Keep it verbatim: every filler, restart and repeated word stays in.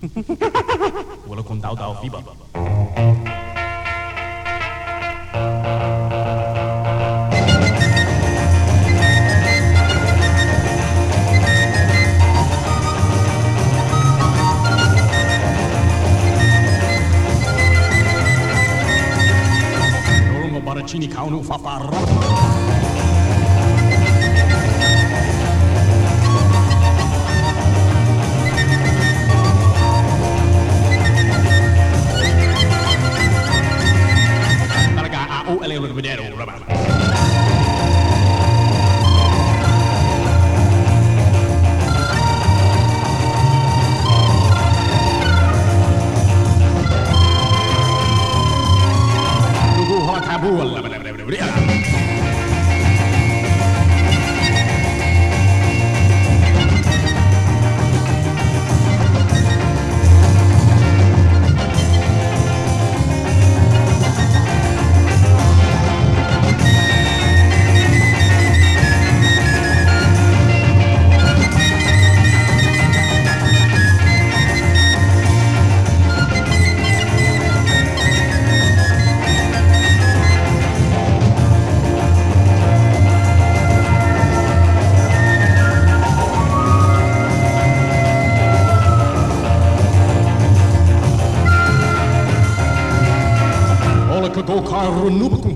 Walaupun tahu-tahu fiba. Dorong baracini kau nu fafar. Oh, ele lo vedere ora. Lugu ha tabu alla vedere. Go car nubu